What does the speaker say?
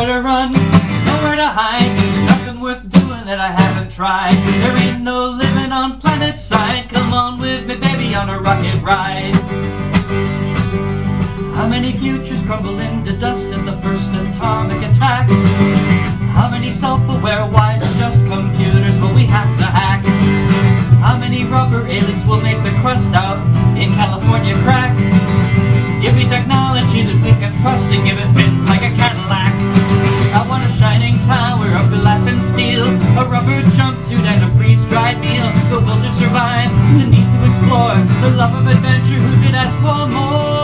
nowhere to run, nowhere to hide. Nothing worth doing that I haven't tried. There ain't no living on planet side. Come on with me, baby, on a rocket ride. How many futures crumble into dust in the first atomic attack? How many self-aware, wise, and just computers will we have to hack? How many rubber aliens will make the crust out in California crack? Give me technology that we can trust and give it fins like a Cadillac. I want a shining tower of glass and steel, a rubber jumpsuit and a freeze-dried meal. The will to survive, the need to explore, the love of adventure, who could ask for more?